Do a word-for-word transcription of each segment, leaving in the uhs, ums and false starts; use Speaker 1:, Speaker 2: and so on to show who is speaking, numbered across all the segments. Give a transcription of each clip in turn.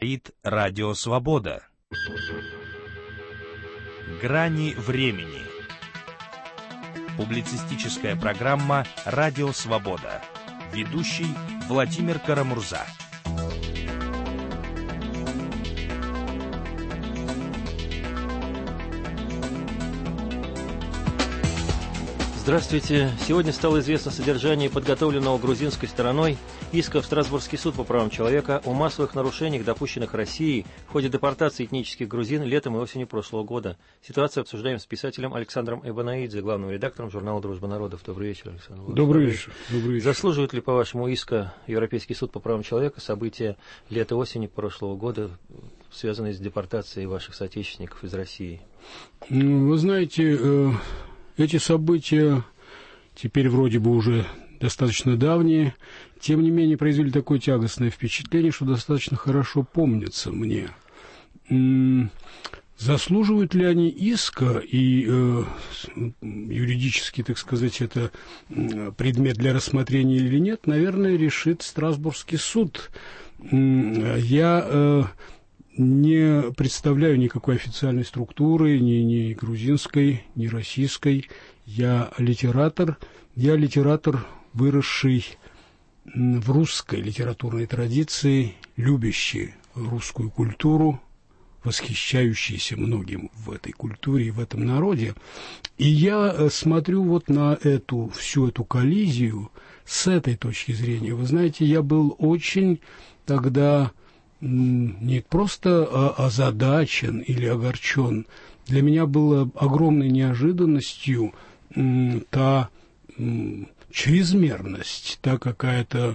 Speaker 1: Говорит Радио Свобода. Грани времени. Публицистическая программа «Радио Свобода». Ведущий Владимир Карамурза.
Speaker 2: Здравствуйте. Сегодня стало известно содержание подготовленного грузинской стороной иска в Страсбургский суд по правам человека о массовых нарушениях, допущенных Россией в ходе депортации этнических грузин летом и осенью прошлого года. Ситуацию обсуждаем с писателем Александром Эбонаидзе, главным редактором журнала «Дружба народов». Добрый вечер, Александр.
Speaker 3: Добрый вечер. Добрый вечер.
Speaker 2: Заслуживает ли, по-вашему, иска Европейский суд по правам человека события лета-осени прошлого года, связанные с депортацией ваших соотечественников из России?
Speaker 3: Вы знаете, эти события теперь вроде бы уже достаточно давние, тем не менее произвели такое тягостное впечатление, что достаточно хорошо помнятся мне. Заслуживают ли они иска, и э, юридически, так сказать, это предмет для рассмотрения или нет, наверное, решит Страсбургский суд. Я э, не представляю никакой официальной структуры, ни, ни грузинской, ни российской. Я литератор, я литератор, выросший в русской литературной традиции, любящий русскую культуру, восхищающийся многим в этой культуре и в этом народе. И я смотрю вот на эту, всю эту коллизию с этой точки зрения. Вы знаете, я был очень тогда не просто озадачен или огорчен. Для меня было огромной неожиданностью та чрезмерность, та какая-то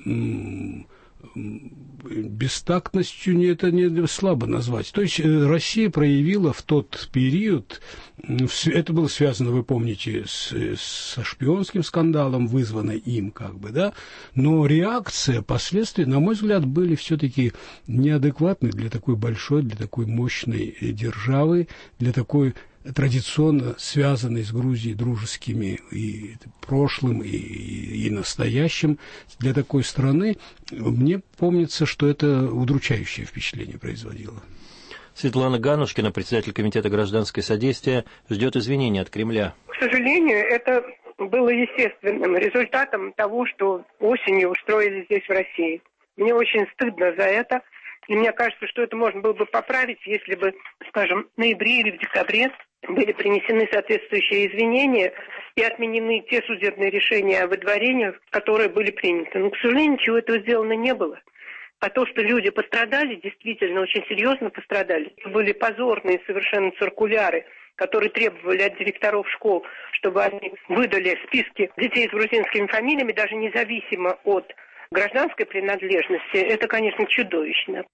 Speaker 3: бестактностью, не, это не слабо назвать. То есть Россия проявила в тот период, это было связано, вы помните, с, со шпионским скандалом, вызванной им, как бы, да, но реакция, последствия, на мой взгляд, были все-таки неадекватны для такой большой, для такой мощной державы, для такой традиционно связанной с Грузией дружескими и прошлым, и, и, и настоящим, для такой страны. Мне помнится, что это удручающее впечатление производило.
Speaker 2: Светлана Ганушкина, председатель комитета «Гражданское содействие», ждет извинений от Кремля.
Speaker 4: К сожалению, это было естественным результатом того, что осенью устроили здесь, в России. Мне очень стыдно за это. И мне кажется, что это можно было бы поправить, если бы, скажем, в ноябре или в декабре были принесены соответствующие извинения и отменены те судебные решения о выдворениях, которые были приняты. Но, к сожалению, ничего этого сделано не было. А то, что люди пострадали, действительно очень серьезно пострадали. Были позорные совершенно циркуляры, которые требовали от директоров школ, чтобы они выдали списки детей с грузинскими фамилиями, даже независимо от гражданской принадлежности. Это, конечно, чудовищно.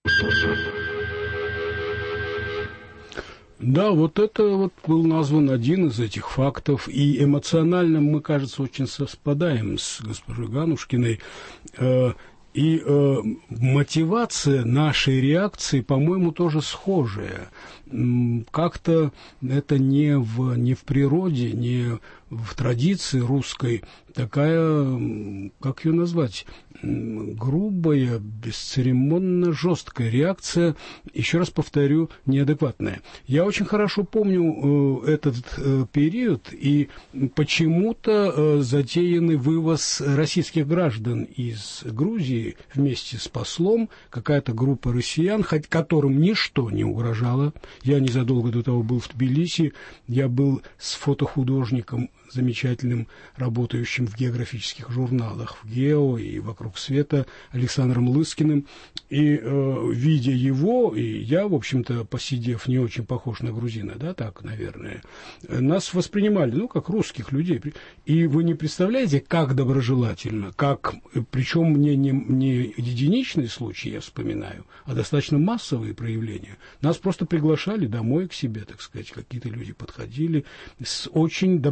Speaker 3: Да, вот это вот был назван один из этих фактов, и эмоционально мы, кажется, очень совпадаем с госпожой Ганушкиной. И э, мотивация нашей реакции, по-моему, тоже схожая. Как-то это не в, не в природе, не в традиции русской такая, как ее назвать, грубая, бесцеремонно жесткая реакция, еще раз повторю, неадекватная. Я очень хорошо помню э, этот э, период, и почему-то э, затеянный вывоз российских граждан из Грузии вместе с послом, какая-то группа россиян, хоть которым ничто не угрожало. Я незадолго до того был в Тбилиси, я был с фотохудожником замечательным, работающим в географических журналах, в «Гео» и «Вокруг света» Александром Лыскиным. И, э, видя его, и я, в общем-то, посидев, не очень похож на грузина, да, так, наверное, нас воспринимали, ну, как русских людей. И вы не представляете, как доброжелательно, как, причем не, не, не единичные случаи, я вспоминаю, а достаточно массовые проявления. Нас просто приглашали домой к себе, так сказать, какие-то люди подходили с очень доброжелательными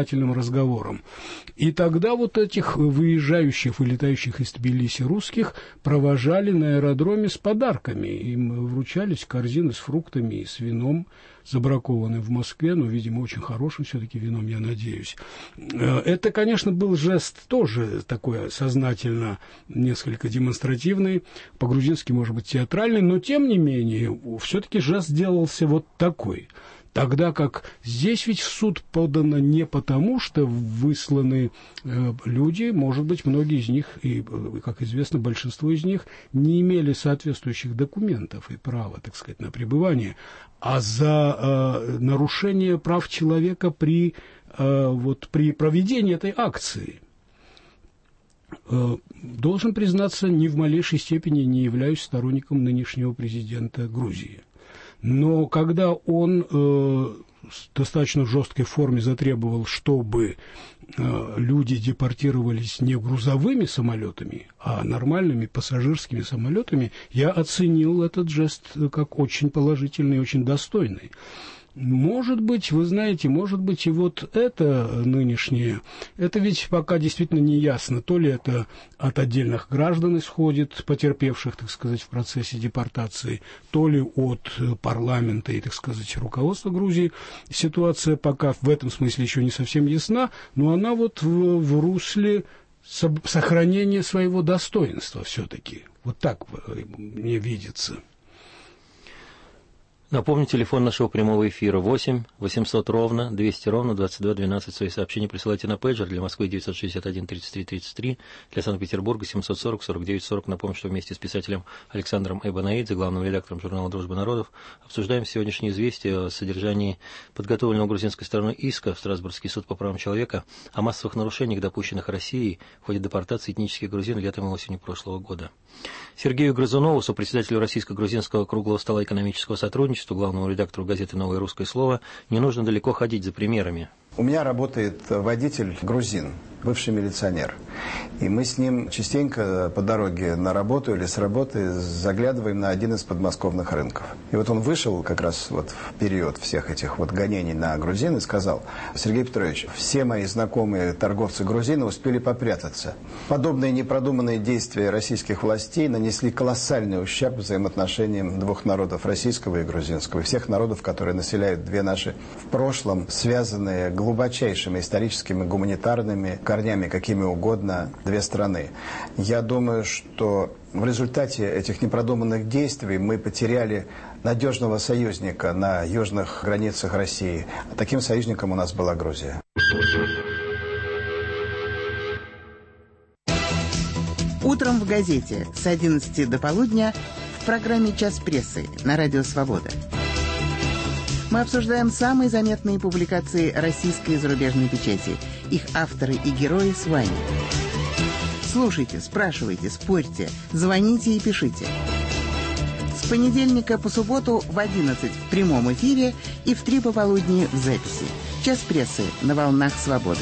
Speaker 3: обстоятельным разговором. И тогда вот этих выезжающих, вылетающих из Тбилиси русских провожали на аэродроме с подарками. Им вручались корзины с фруктами и с вином, забракованным в Москве, но, видимо, очень хорошим все-таки вином, я надеюсь. Это, конечно, был жест тоже такой сознательно несколько демонстративный, по-грузински, может быть, театральный, но, тем не менее, все-таки жест делался вот такой. Тогда как здесь ведь в суд подано не потому, что высланы э, люди, может быть, многие из них, и, как известно, большинство из них не имели соответствующих документов и права, так сказать, на пребывание, а за э, нарушение прав человека при, э, вот, при проведении этой акции. Э, должен признаться, ни в малейшей степени не являюсь сторонником нынешнего президента Грузии. Но когда он э, в достаточно жесткой форме затребовал, чтобы э, люди депортировались не грузовыми самолетами, а нормальными пассажирскими самолетами, я оценил этот жест как очень положительный и очень достойный. Может быть, вы знаете, может быть, и вот это нынешнее, это ведь пока действительно не ясно, то ли это от отдельных граждан исходит, потерпевших, так сказать, в процессе депортации, то ли от парламента и, так сказать, руководства Грузии. Ситуация пока в этом смысле еще не совсем ясна, но она вот в, в русле сохранения своего достоинства все-таки. Вот так мне видится.
Speaker 2: Напомню, телефон нашего прямого эфира восемь восемьсот ровно двести ровно двадцать два двенадцать. Свои сообщения присылайте на пейджер. Для Москвы девятьсот шестьдесят один тридцать три тридцать три, для Санкт-Петербурга семьсот сорок сорок девять сорок. Напомню, что вместе с писателем Александром Эбонаидзе, главным редактором журнала «Дружба народов», обсуждаем сегодняшнее известие о содержании подготовленного грузинской стороной иска в Страсбургский суд по правам человека о массовых нарушениях, допущенных Россией в ходе депортации этнических грузин летом и осенью прошлого года. Сергею Грызунову, сопредседателю Российско-грузинского круглого стола экономического сотрудничества, главному редактору газеты «Новое русское слово», не нужно далеко ходить за примерами.
Speaker 5: У меня работает водитель грузин, бывший милиционер. И мы с ним частенько по дороге на работу или с работы заглядываем на один из подмосковных рынков. И вот он вышел как раз вот в период всех этих вот гонений на грузин и сказал: Сергей Петрович, все мои знакомые торговцы грузины успели попрятаться. Подобные непродуманные действия российских властей нанесли колоссальный ущерб взаимоотношениям двух народов, российского и грузинского, и всех народов, которые населяют две наши в прошлом связанные глубочайшими историческими, гуманитарными корнями, какими угодно, две страны. Я думаю, что в результате этих непродуманных действий мы потеряли надежного союзника на южных границах России. А таким союзником у нас была Грузия.
Speaker 6: Утром в газете с одиннадцати до полудня в программе «Час прессы» на Радио Свобода. Мы обсуждаем самые заметные публикации российской и зарубежной печати. Их авторы и герои с вами. Слушайте, спрашивайте, спорьте, звоните и пишите. С понедельника по субботу в одиннадцать в прямом эфире и в три пополудни в записи. «Час прессы» на волнах Свободы.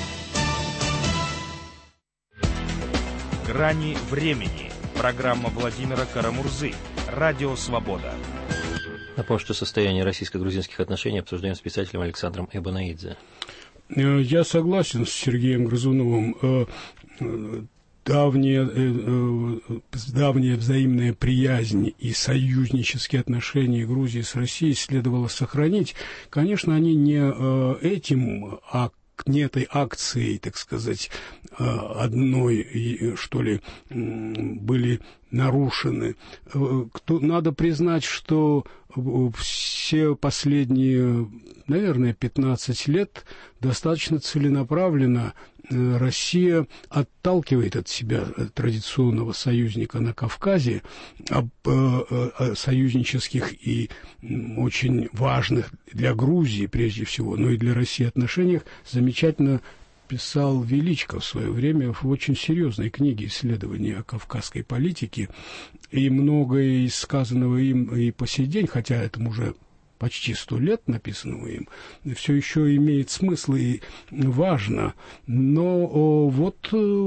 Speaker 1: «Грани времени». Программа Владимира Карамурзы. Радио «Свобода».
Speaker 2: Напомню, что состояние российско-грузинских отношений обсуждаем с писателем Александром Эбонаидзе.
Speaker 3: Я согласен с Сергеем Грызуновым. Давняя, давняя взаимная приязнь и союзнические отношения Грузии с Россией следовало сохранить. Конечно, они не этим, а не этой акцией, так сказать, одной, что ли, были нарушены. Надо признать, что все последние, наверное, пятнадцать лет достаточно целенаправленно Россия отталкивает от себя традиционного союзника на Кавказе, об э, союзнических и очень важных для Грузии, прежде всего, но и для России отношениях замечательно писал Величко в свое время в очень серьезной книге исследования о кавказской политике, и многое из сказанного им и по сей день, хотя этому уже почти сто лет написанного им, все еще имеет смысл и важно. Но вот,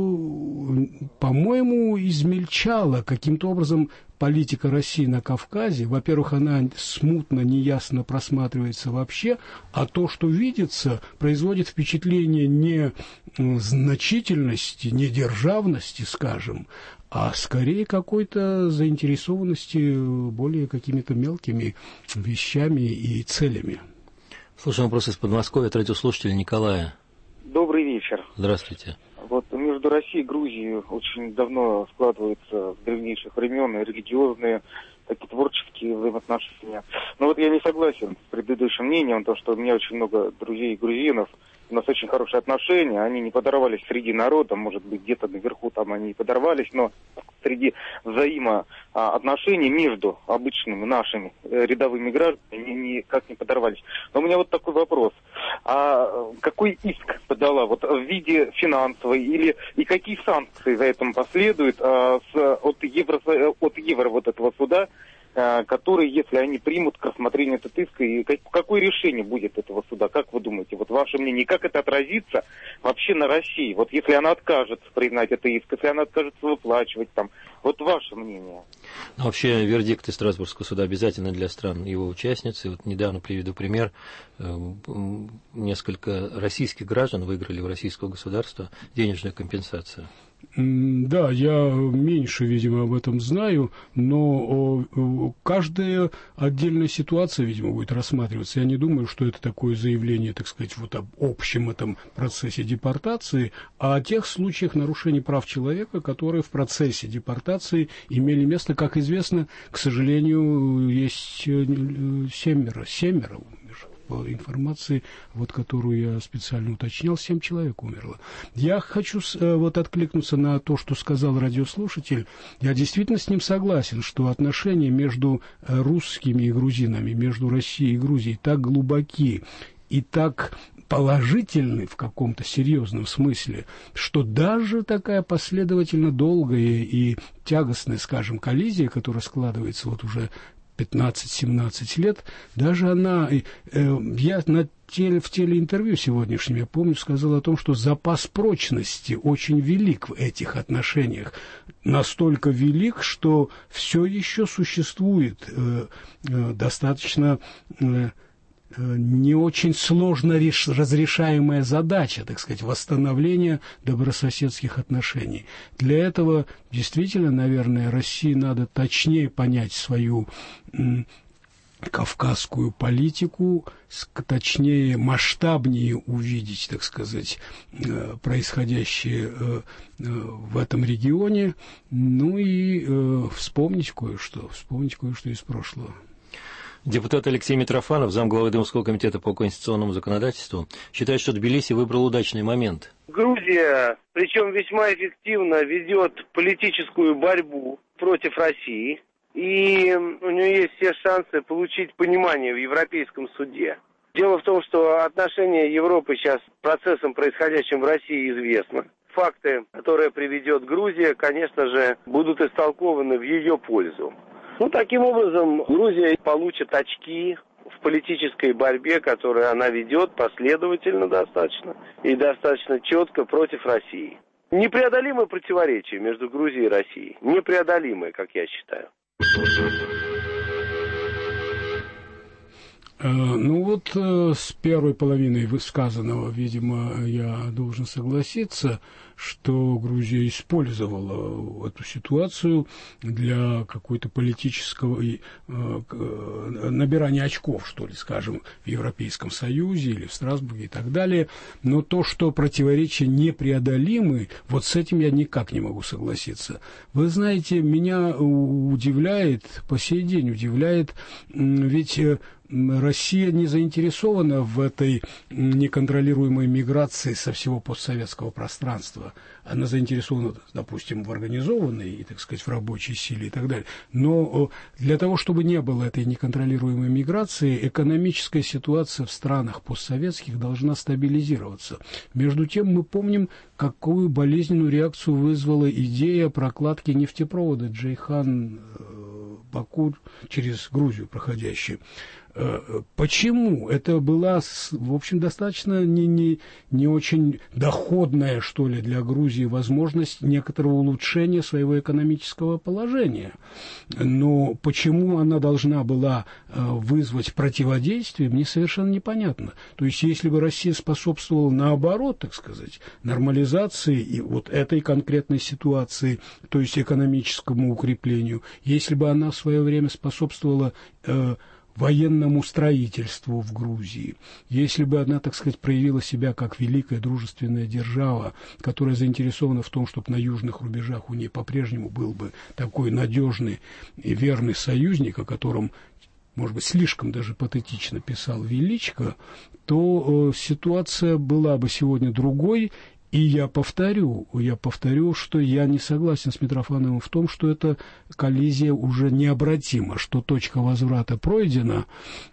Speaker 3: по-моему, измельчала каким-то образом политика России на Кавказе. Во-первых, она смутно, неясно просматривается вообще, а то, что видится, производит впечатление не значительности, не державности, скажем, а скорее какой-то заинтересованности более какими-то мелкими вещами и целями.
Speaker 2: Слушаем вопрос из Подмосковья от радиослушателя Николая.
Speaker 7: Добрый вечер.
Speaker 2: Здравствуйте.
Speaker 7: Вот между Россией и Грузией очень давно складываются с древнейших времен религиозные, такие творческие взаимоотношения. Но вот я не согласен с предыдущим мнением, то, что у меня очень много друзей грузинов, у нас очень хорошие отношения, они не подорвались среди народа, может быть, где-то наверху там они и подорвались, но среди взаимоотношений между обычными нашими рядовыми гражданами никак не подорвались. Но у меня вот такой вопрос. А какой иск подала вот в виде финансовой или и какие санкции за этим последуют а, с, от, евро, от евро вот этого суда, которые, если они примут к рассмотрению этот иск, и какое решение будет этого суда, как вы думаете, вот ваше мнение, как это отразится вообще на России, вот если она откажется признать это иск, если она откажется выплачивать там, вот ваше мнение?
Speaker 2: Ну, вообще, вердикты Страсбургского суда обязательны для стран его участниц, и вот недавно приведу пример, несколько российских граждан выиграли у российского государства денежную компенсацию.
Speaker 3: Да, я меньше, видимо, об этом знаю, но каждая отдельная ситуация, видимо, будет рассматриваться. Я не думаю, что это такое заявление, так сказать, вот об общем этом процессе депортации, а о тех случаях нарушений прав человека, которые в процессе депортации имели место. Как известно, к сожалению, есть семеро, семеро по информации, вот, которую я специально уточнял, семь человек умерло. Я хочу вот откликнуться на то, что сказал радиослушатель. Я действительно с ним согласен, что отношения между русскими и грузинами, между Россией и Грузией так глубоки и так положительны в каком-то серьезном смысле, что даже такая последовательно долгая и тягостная, скажем, коллизия, которая складывается вот уже пятнадцать-семнадцать лет, даже она, э, я на теле, в телеинтервью сегодняшнем, я помню, сказал о том, что запас прочности очень велик в этих отношениях, настолько велик, что все еще существует э, э, достаточно э, не очень сложно реш... разрешаемая задача, так сказать, восстановления добрососедских отношений. Для этого действительно, наверное, России надо точнее понять свою м, кавказскую политику, точнее, масштабнее увидеть, так сказать, происходящее в этом регионе, ну и вспомнить кое-что, вспомнить кое-что из прошлого.
Speaker 2: Депутат Алексей Митрофанов, замглавы Думского комитета по конституционному законодательству, считает, что Тбилиси выбрал удачный момент.
Speaker 8: Грузия, причем весьма эффективно, ведет политическую борьбу против России, и у нее есть все шансы получить понимание в Европейском суде. Дело в том, что отношение Европы сейчас к процессам, происходящим в России, известно. Факты, которые приведет Грузия, конечно же, будут истолкованы в ее пользу. Ну, таким образом, Грузия получит очки в политической борьбе, которую она ведет последовательно достаточно и достаточно четко против России. Непреодолимое противоречие между Грузией и Россией. Непреодолимое, как я считаю.
Speaker 3: Ну вот с первой половиной высказанного, видимо, я должен согласиться, что Грузия использовала эту ситуацию для какой-то политического набирания очков, что ли, скажем, в Европейском Союзе или в Страсбурге и так далее. Но то, что противоречия непреодолимы, вот с этим я никак не могу согласиться. Вы знаете, меня удивляет, по сей день удивляет, ведь Россия не заинтересована в этой неконтролируемой миграции со всего постсоветского пространства. Она заинтересована, допустим, в организованной, и, так сказать, в рабочей силе и так далее. Но для того, чтобы не было этой неконтролируемой миграции, экономическая ситуация в странах постсоветских должна стабилизироваться. Между тем, мы помним, какую болезненную реакцию вызвала идея прокладки нефтепровода Джейхан-Баку через Грузию проходящую. Почему? Это была, в общем, достаточно не, не, не очень доходная, что ли, для Грузии возможность некоторого улучшения своего экономического положения. Но почему она должна была вызвать противодействие, мне совершенно непонятно. То есть, если бы Россия способствовала наоборот, так сказать, нормализации и вот этой конкретной ситуации, то есть экономическому укреплению, если бы она в свое время способствовала э, военному строительству в Грузии, если бы она, так сказать, проявила себя как великая дружественная держава, которая заинтересована в том, чтобы на южных рубежах у нее по-прежнему был бы такой надежный и верный союзник, о котором, может быть, слишком даже патетично писал Величко, то э, ситуация была бы сегодня другой. И я повторю, я повторю, что я не согласен с Митрофановым в том, что эта коллизия уже необратима, что точка возврата пройдена,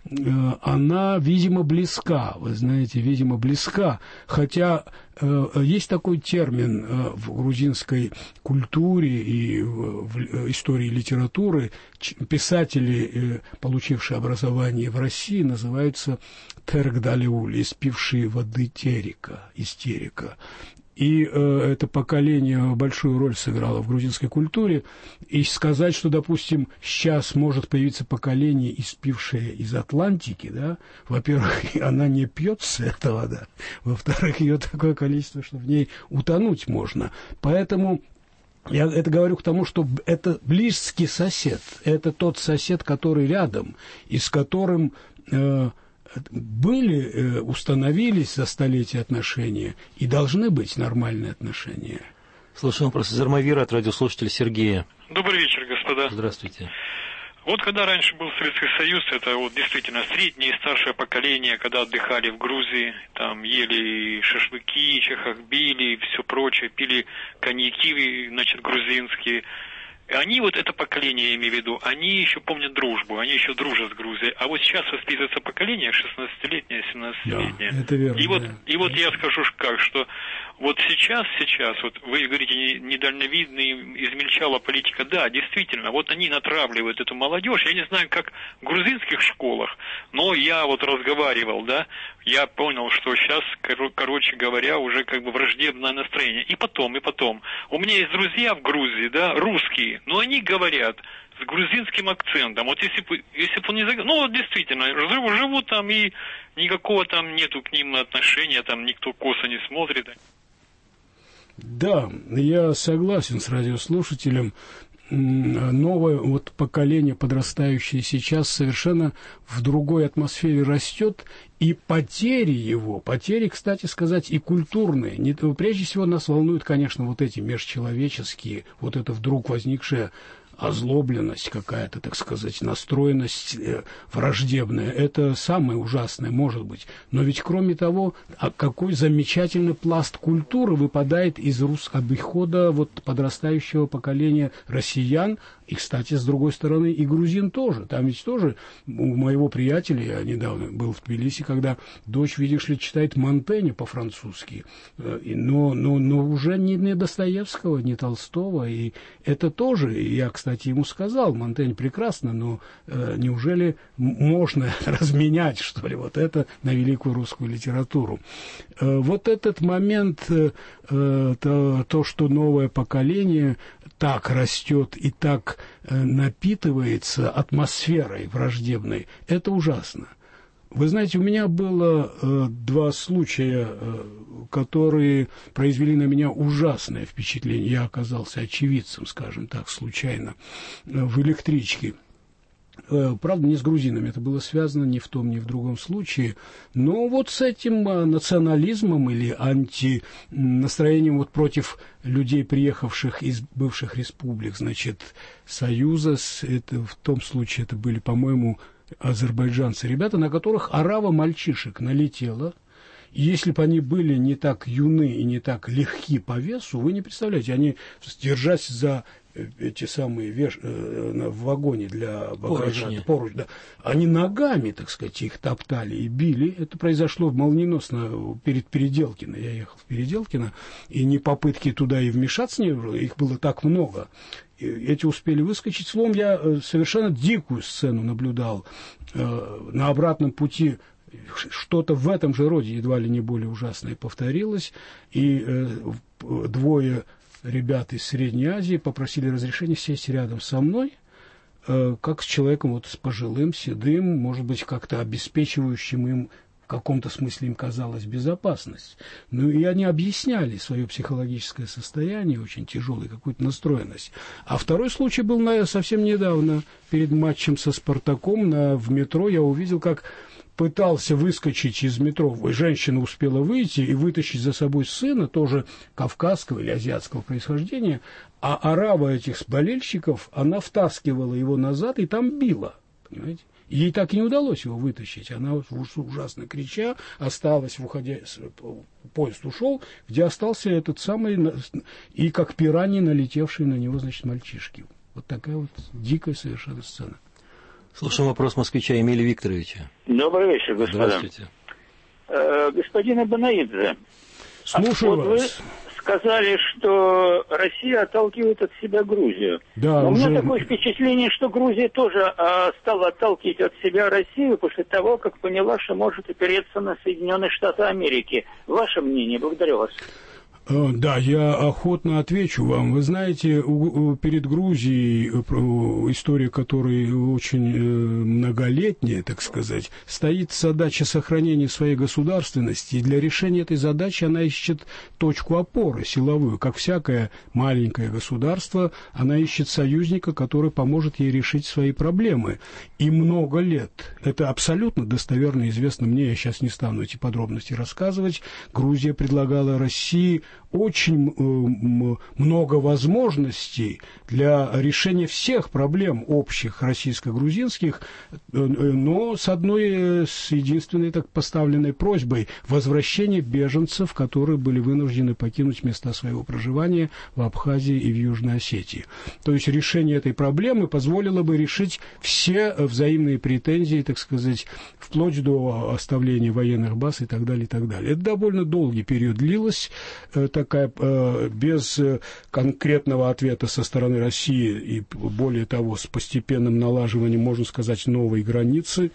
Speaker 3: она, видимо, близка, вы знаете, видимо, близка, хотя есть такой термин в грузинской культуре и в истории литературы, писатели, получившие образование в России, называются теркдалиули, испившие воды терека, истерика. И э, это поколение большую роль сыграло в грузинской культуре. И сказать, что, допустим, сейчас может появиться поколение, испившее из Атлантики, да, во-первых, она не пьет с этого, да, во-вторых, ее такое количество, что в ней утонуть можно. Поэтому я это говорю к тому, что это близкий сосед, это тот сосед, который рядом, и с которым... Э, были, установились за столетия отношения и должны быть нормальные отношения.
Speaker 2: Слушаем вопрос из Армавира от радиослушателя Сергея.
Speaker 9: Добрый вечер, господа.
Speaker 2: Здравствуйте.
Speaker 9: Вот когда раньше был Советский Союз, это вот действительно среднее и старшее поколение, когда отдыхали в Грузии, там ели шашлыки, чахахбили и все прочее, пили коньяки, значит, грузинские. И они, вот это поколение, я имею в виду, они еще помнят дружбу, они еще дружат с Грузией. А вот сейчас воспитывается поколение шестнадцатилетнее, семнадцатилетнее.
Speaker 3: Да, это верно.
Speaker 9: И вот,
Speaker 3: да.
Speaker 9: и вот я скажу как, что вот сейчас, сейчас, вот вы говорите, недальновидный, измельчала политика, да, действительно, вот они натравливают эту молодежь, я не знаю, как в грузинских школах, но я вот разговаривал, да, я понял, что сейчас, короче говоря, уже как бы враждебное настроение. И потом, и потом, у меня есть друзья в Грузии, да, русские, но они говорят с грузинским акцентом. Вот если бы, если бы он не заговорил, ну, вот действительно, живут там и никакого там нету к ним отношения, там никто косо не смотрит.
Speaker 3: Да, я согласен с радиослушателем. Новое вот поколение, подрастающее сейчас, совершенно в другой атмосфере растет, и потери его, потери, кстати сказать, и культурные. Не, прежде всего нас волнуют, конечно, вот эти межчеловеческие, вот это вдруг возникшее озлобленность какая-то, так сказать, настроенность э, враждебная. Это самое ужасное, может быть. Но ведь, кроме того, а какой замечательный пласт культуры выпадает из рус... обихода вот подрастающего поколения россиян, и, кстати, с другой стороны, и грузин тоже. Там ведь тоже у моего приятеля, я недавно был в Тбилиси, когда дочь, видишь ли, читает Монтэня по-французски, но, но, но уже не, не Достоевского, не Толстого, и это тоже, я, кстати, ему сказал, Монтень прекрасно, но э, неужели можно разменять, что ли, вот это на великую русскую литературу? Э, вот этот момент, э, то, то, что новое поколение так растет и так э, напитывается атмосферой враждебной, это ужасно. Вы знаете, у меня было э, два случая, э, которые произвели на меня ужасное впечатление. Я оказался очевидцем, скажем так, случайно, э, в электричке. Э, правда, не с грузинами это было связано, ни в том, ни в другом случае. Но вот с этим э, национализмом или антинастроением вот против людей, приехавших из бывших республик, значит, Союза, это, в том случае это были, по-моему, азербайджанцы, ребята, на которых орава мальчишек налетела. И если бы они были не так юны и не так легки по весу, вы не представляете, они, держась за эти самые веш... в вагоне для багажа,
Speaker 2: поручни,
Speaker 3: да, они ногами, так сказать, их топтали и били. Это произошло молниеносно перед Переделкино. Я ехал в Переделкино, и ни попытки туда и вмешаться не было, их было так много. И эти успели выскочить. Словом, я совершенно дикую сцену наблюдал. На обратном пути что-то в этом же роде, едва ли не более ужасное, повторилось. И двое ребят из Средней Азии попросили разрешения сесть рядом со мной, как с человеком вот с пожилым, седым, может быть, как-то обеспечивающим им, в каком-то смысле им казалась безопасность. Ну, и они объясняли свое психологическое состояние, очень тяжелую какую-то настроенность. А второй случай был на, совсем недавно, перед матчем со «Спартаком» на, в метро. Я увидел, как пытался выскочить из метро, женщина успела выйти и вытащить за собой сына, тоже кавказского или азиатского происхождения, а орава этих болельщиков, она втаскивала его назад и там била, понимаете? Ей так и не удалось его вытащить. Она ужасно крича осталась, выходя, поезд ушел, где остался этот самый, и как пираньи, налетевшие на него, значит, мальчишки. Вот такая вот дикая совершенно сцена.
Speaker 2: Слушаем вопрос москвича Эмилия Викторовича.
Speaker 10: Добрый вечер, господа.
Speaker 2: Здравствуйте.
Speaker 10: Э, господин Абанаидзе.
Speaker 3: Слушаю
Speaker 10: а вот
Speaker 3: вас.
Speaker 10: Вы сказали, что Россия отталкивает от себя Грузию.
Speaker 3: Да,
Speaker 10: Но
Speaker 3: уже...
Speaker 10: у меня такое впечатление, что Грузия тоже а, стала отталкивать от себя Россию после того, как поняла, что может опереться на Соединенные Штаты Америки. Ваше мнение? Благодарю вас.
Speaker 3: Да, я охотно отвечу вам. Вы знаете, перед Грузией, история которой очень многолетняя, так сказать, стоит задача сохранения своей государственности. И для решения этой задачи она ищет точку опоры силовую. Как всякое маленькое государство, она ищет союзника, который поможет ей решить свои проблемы. И много лет, это абсолютно достоверно известно мне, я сейчас не стану эти подробности рассказывать, Грузия предлагала России очень э, много возможностей для решения всех проблем общих российско-грузинских, э, но с одной, с единственной так поставленной просьбой возвращения беженцев, которые были вынуждены покинуть места своего проживания в Абхазии и в Южной Осетии. То есть решение этой проблемы позволило бы решить все взаимные претензии, так сказать, вплоть до оставления военных баз и так далее, и так далее. Это довольно долгий период длилось, э, такая, э, без конкретного ответа со стороны России и, более того, с постепенным налаживанием, можно сказать, новой границы.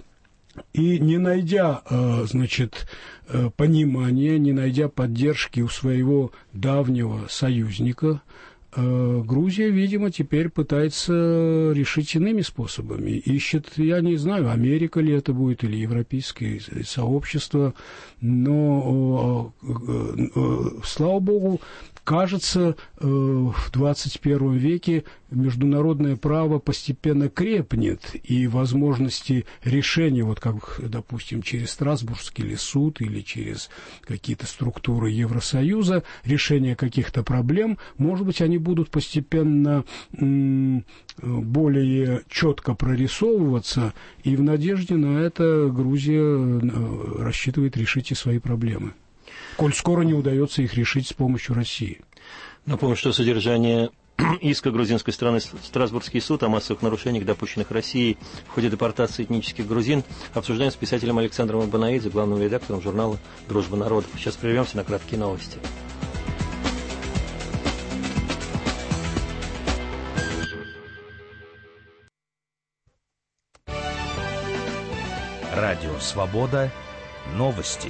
Speaker 3: И не найдя, э, значит, э, понимания, не найдя поддержки у своего давнего союзника, Грузия, видимо, теперь пытается решить иными способами. Ищет, я не знаю, Америка ли это будет, или европейское сообщество, но, слава богу, кажется, в двадцать первом веке международное право постепенно крепнет, и возможности решения, вот как, допустим, через Страсбургский или суд, или через какие-то структуры Евросоюза, решение каких-то проблем, может быть, они будут постепенно м- более четко прорисовываться, и в надежде на это Грузия рассчитывает решить и свои проблемы, коль скоро не удается их решить с помощью России.
Speaker 2: Напомню, что содержание иска грузинской страны Страсбургский суд о массовых нарушениях, допущенных Россией в ходе депортации этнических грузин, обсуждаем с писателем Александром Абанаидзе, главным редактором журнала «Дружба народов». Сейчас прервемся на краткие новости.
Speaker 1: Радио «Свобода». Новости.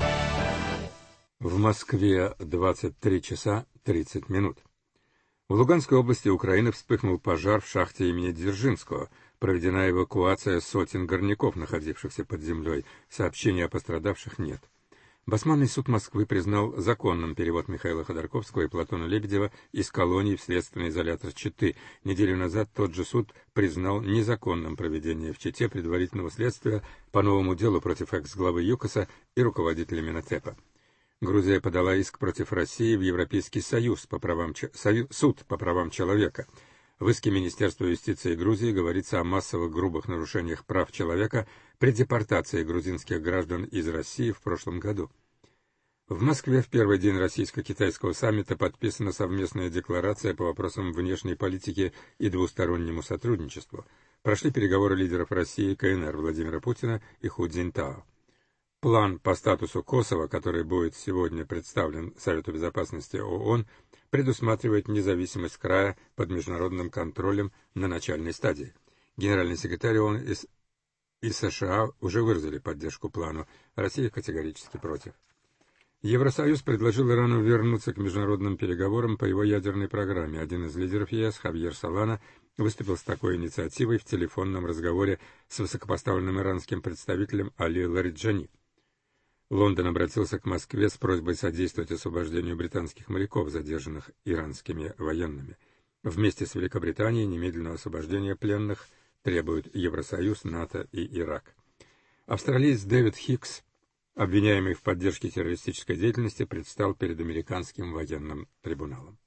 Speaker 11: В Москве двадцать три часа тридцать минут. В Луганской области Украины вспыхнул пожар в шахте имени Дзержинского. Проведена эвакуация сотен горняков, находившихся под землей. Сообщений о пострадавших нет. Басманный суд Москвы признал законным перевод Михаила Ходорковского и Платона Лебедева из колонии в следственный изолятор Читы. Неделю назад тот же суд признал незаконным проведение в Чите предварительного следствия по новому делу против экс-главы ЮКОСа и руководителя Минотепа. Грузия подала иск против России в Европейский союз по правам, Сою, суд по правам человека. В иске Министерства юстиции Грузии говорится о массовых грубых нарушениях прав человека при депортации грузинских граждан из России в прошлом году. В Москве в первый день российско-китайского саммита подписана совместная декларация по вопросам внешней политики и двустороннему сотрудничеству. Прошли переговоры лидеров России и КНР Владимира Путина и Ху Цзиньтао. План по статусу Косово, который будет сегодня представлен Совету Безопасности ООН, предусматривает независимость края под международным контролем на начальной стадии. Генеральный секретарь ООН из, из США уже выразили поддержку плану, Россия категорически против. Евросоюз предложил Ирану вернуться к международным переговорам по его ядерной программе. Один из лидеров ЕС, Хавьер Солана, выступил с такой инициативой в телефонном разговоре с высокопоставленным иранским представителем Али Лариджани. Лондон обратился к Москве с просьбой содействовать освобождению британских моряков, задержанных иранскими военными. Вместе с Великобританией немедленного освобождения пленных требуют Евросоюз, НАТО и Ирак. Австралиец Дэвид Хикс, обвиняемый в поддержке террористической деятельности, предстал перед американским военным трибуналом.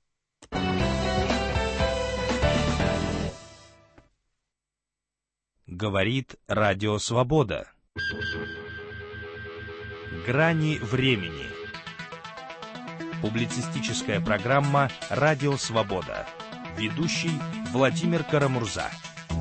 Speaker 1: Говорит Радио Свобода. Грани времени. Публицистическая программа «Радио Свобода». Ведущий Владимир Карамурза.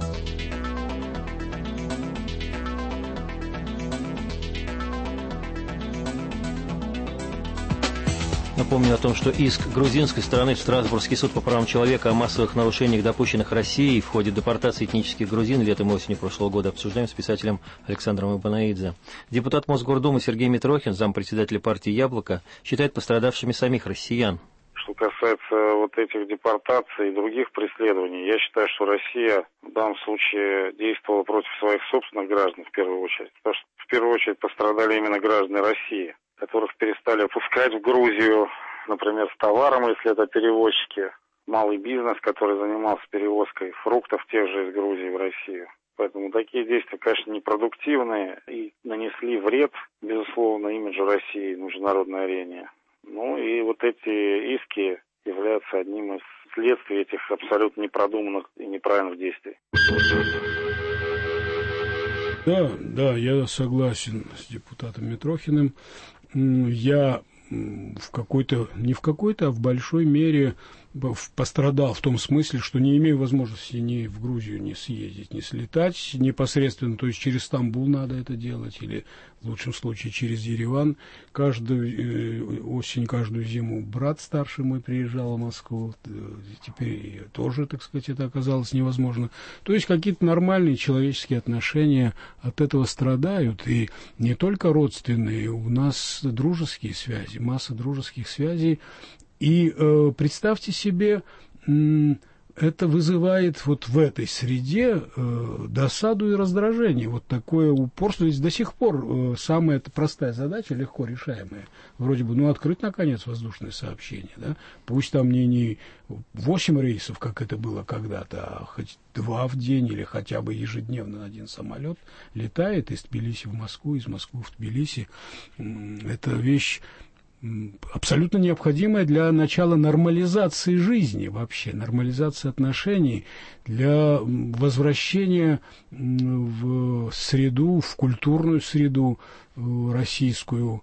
Speaker 2: Напомню о том, что иск грузинской стороны в Страсбургский суд по правам человека о массовых нарушениях, допущенных Россией в ходе депортации этнических грузин летом и осенью прошлого года, обсуждаем с писателем Александром Ибанаидзе. Депутат Мосгордумы Сергей Митрохин, зампредседателя партии «Яблоко», считает пострадавшими самих россиян.
Speaker 12: Что касается вот этих депортаций и других преследований, я считаю, что Россия в данном случае действовала против своих собственных граждан в первую очередь. Потому что в первую очередь пострадали именно граждане России, которых перестали пускать в Грузию, например, с товаром, если это перевозчики, малый бизнес, который занимался перевозкой фруктов тех же из Грузии в Россию. Поэтому такие действия, конечно, непродуктивные и нанесли вред, безусловно, имиджу России на международной арене. Ну и вот эти иски являются одним из следствий этих абсолютно непродуманных и неправильных действий.
Speaker 3: Да, да, я согласен с депутатом Митрохиным. Я в какой-то, не в какой-то, а в большой мере пострадал в том смысле, что не имею возможности ни в Грузию не съездить, не слетать непосредственно, то есть через Стамбул надо это делать, или в лучшем случае через Ереван. Каждую осень, каждую зиму брат старший мой приезжал в Москву, теперь тоже, так сказать, это оказалось невозможно. То есть какие-то нормальные человеческие отношения от этого страдают, и не только родственные, у нас дружеские связи, масса дружеских связей. И э, представьте себе, э, это вызывает вот в этой среде э, досаду и раздражение. Вот такое упорство. Ведь до сих пор э, самая простая задача, легко решаемая. Вроде бы, ну, открыть, наконец, воздушное сообщение. Да? Пусть там не, не восемь рейсов, как это было когда-то, а хоть два в день или хотя бы ежедневно один самолет летает из Тбилиси в Москву, из Москвы в Тбилиси. Это вещь абсолютно необходимая для начала нормализации жизни вообще, нормализации отношений, для возвращения в среду, в культурную среду российскую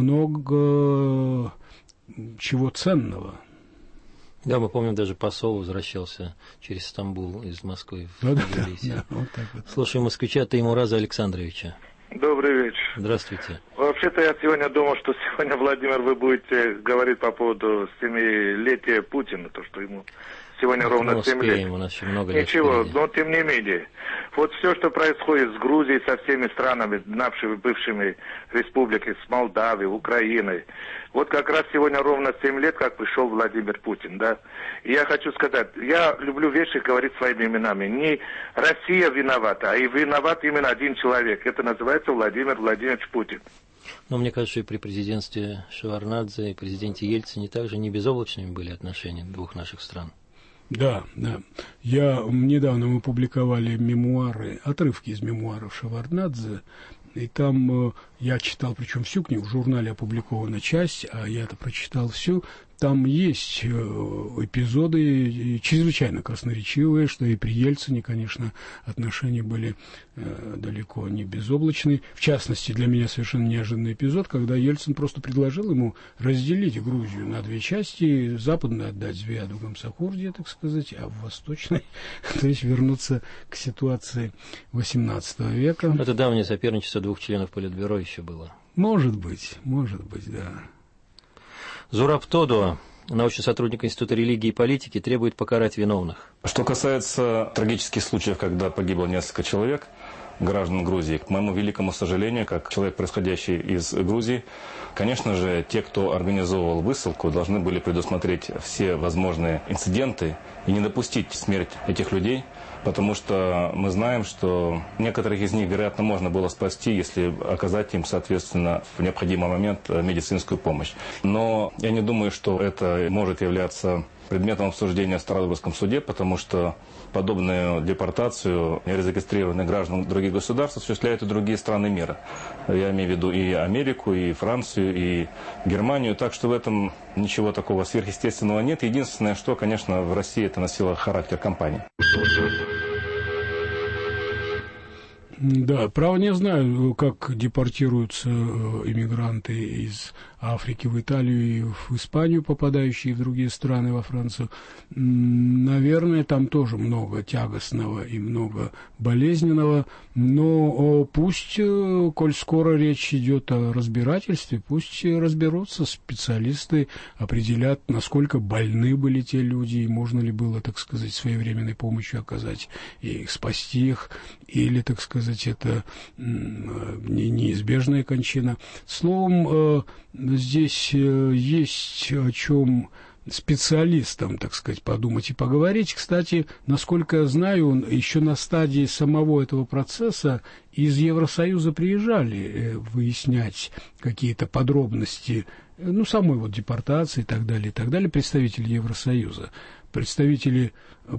Speaker 3: много чего ценного.
Speaker 2: Да, мы помним, даже посол возвращался через Стамбул из Москвы в
Speaker 3: да,
Speaker 2: Тбилиси.
Speaker 3: Да, вот так вот.
Speaker 2: Слушаем москвича Теймураза Александровича.
Speaker 13: Добрый вечер.
Speaker 2: Здравствуйте.
Speaker 13: Вообще-то я сегодня думал, что сегодня, Владимир, вы будете говорить по поводу семилетия Путина, то, что ему сегодня ну, ровно семь лет.
Speaker 2: У нас еще много лет
Speaker 13: Ничего,
Speaker 2: впереди.
Speaker 13: Но тем не менее. Вот все, что происходит с Грузией, со всеми странами, нашими бывшими республиками, с Молдавией, Украиной. Вот как раз сегодня ровно семь лет, как пришел Владимир Путин, да. И я хочу сказать, я люблю вещи говорить своими именами. Не Россия виновата, а и виноват именно один человек. Это называется Владимир Владимирович Путин.
Speaker 2: Но мне кажется, что и при президентстве Шеварднадзе и президенте Ельцине также не безоблачными были отношения двух наших стран.
Speaker 3: Да, да. Я недавно мы публиковали мемуары, отрывки из мемуаров Шеварднадзе, и там э, я читал, причем всю книгу, в журнале опубликована часть, а я это прочитал всю. там есть эпизоды чрезвычайно красноречивые, что и при Ельцине, конечно, отношения были далеко не безоблачные. В частности, для меня совершенно неожиданный эпизод, когда Ельцин просто предложил ему разделить Грузию на две части, западную отдать Звияду Гамсахурдии, так сказать, а в восточной, то есть вернуться к ситуации восемнадцатого века.
Speaker 2: Это давнее соперничество двух членов Политбюро еще было.
Speaker 3: Может быть, может быть, да.
Speaker 2: Зураб Тодо, научный сотрудник Института религии и политики, требует покарать виновных.
Speaker 14: Что касается трагических случаев, когда погибло несколько человек, граждан Грузии, к моему великому сожалению, как человек, происходящий из Грузии, конечно же, те, кто организовывал высылку, должны были предусмотреть все возможные инциденты и не допустить смерть этих людей, потому что мы знаем, что некоторых из них, вероятно, можно было спасти, если оказать им, соответственно, в необходимый момент медицинскую помощь. Но я не думаю, что это может являться предметом обсуждения в Страсбургском суде, потому что подобную депортацию незарегистрированных граждан других государств осуществляют и другие страны мира. Я имею в виду и Америку, и Францию, и Германию. Так что в этом ничего такого сверхъестественного нет. Единственное, что, конечно, в России это носило характер кампании.
Speaker 3: Да, право не знаю, как депортируются иммигранты из Африки в Италию и в Испанию, попадающие в другие страны, во Францию. Наверное, там тоже много тягостного и много болезненного, но пусть, коль скоро речь идет о разбирательстве, пусть разберутся специалисты, определят, насколько больны были те люди, и можно ли было, так сказать, своевременной помощью оказать и спасти их, или, так сказать, это неизбежная кончина. Словом, здесь есть о чем специалистам, так сказать, подумать и поговорить. Кстати, насколько я знаю, еще на стадии самого этого процесса из Евросоюза приезжали выяснять какие-то подробности, ну, самой вот депортации и так далее, и так далее, представители Евросоюза. Представители,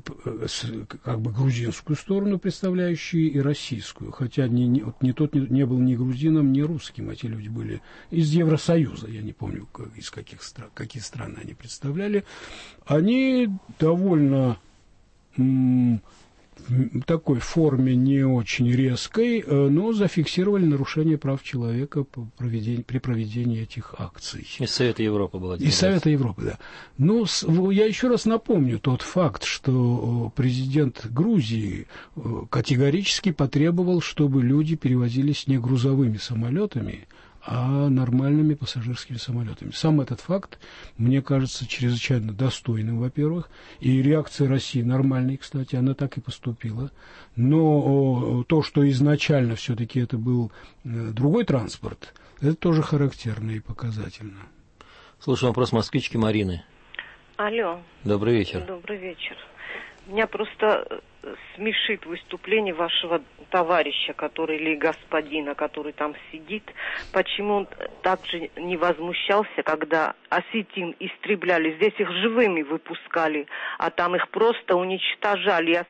Speaker 3: как бы, грузинскую сторону представляющие и российскую, хотя ни, ни, ни тот не, не был ни грузином, ни русским, эти люди были из Евросоюза, я не помню, из каких стран, какие страны они представляли. Они довольно м, в такой форме не очень резкой, но зафиксировали нарушение прав человека при проведении этих акций.
Speaker 2: Из Совета Европы была.
Speaker 3: Из Совета Европы, да. Ну, я еще раз напомню тот факт, что президент Грузии категорически потребовал, чтобы люди перевозились не грузовыми самолетами, а нормальными пассажирскими самолетами. Сам этот факт, мне кажется, чрезвычайно достойным, во-первых, и реакция России нормальной, кстати, она так и поступила. Но то, что изначально все-таки это был другой транспорт, это тоже характерно и показательно.
Speaker 2: Слушаю вопрос москвички Марины.
Speaker 15: Алло.
Speaker 2: Добрый вечер.
Speaker 15: Добрый вечер. Меня просто смешит выступление вашего товарища, который, или господина, который там сидит. Почему он так же не возмущался, когда осетин истребляли? Здесь их живыми выпускали, а там их просто уничтожали.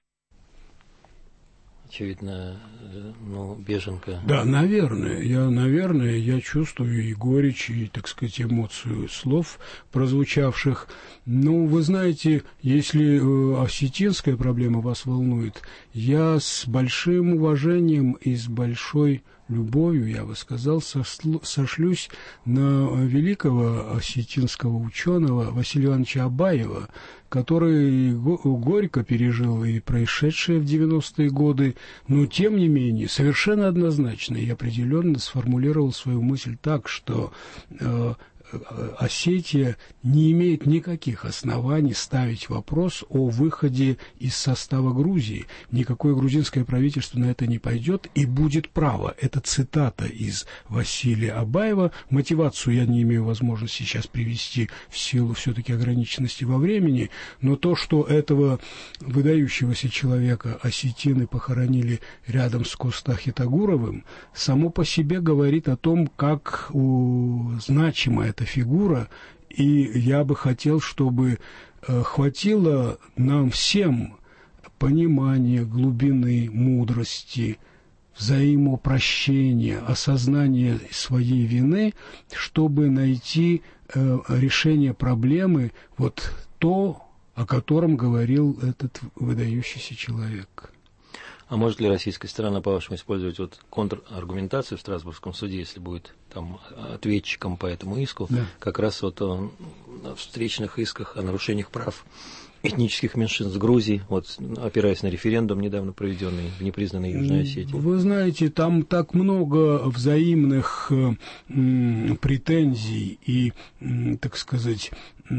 Speaker 2: Очевидно, ну, беженка.
Speaker 3: Да, наверное. Я, наверное, я чувствую и горечь, и, так сказать, эмоцию слов, прозвучавших. Ну, вы знаете, если э, осетинская проблема вас волнует, я с большим уважением и с большой любовью, я бы сказал, сошлю, сошлюсь на великого осетинского ученого Василия Ивановича Абаева, который горько пережил и происшедшее в девяностые годы, но, тем не менее, совершенно однозначно и определенно сформулировал свою мысль так, что э, Осетия не имеет никаких оснований ставить вопрос о выходе из состава Грузии. Никакое грузинское правительство на это не пойдет и будет право. Это цитата из Василия Абаева. Мотивацию я не имею возможности сейчас привести в силу все-таки ограниченности во времени, но то, что этого выдающегося человека осетины похоронили рядом с Коста Хитагуровым, само по себе говорит о том, как у, значима эта фигура, и я бы хотел, чтобы э, хватило нам всем понимания, глубины, мудрости взаимопрощения, осознания своей вины, чтобы найти э, решение проблемы, вот то, о котором говорил этот выдающийся человек.
Speaker 2: А может ли российская сторона, по-вашему, использовать вот контраргументацию в Страсбургском суде, если будет там ответчиком по этому иску, да. как раз вот о, о встречных исках о нарушениях прав этнических меньшинств Грузии, вот, опираясь на референдум, недавно проведенный в непризнанной Южной Осетии?
Speaker 3: Вы знаете, там так много взаимных м, претензий и, м, так сказать,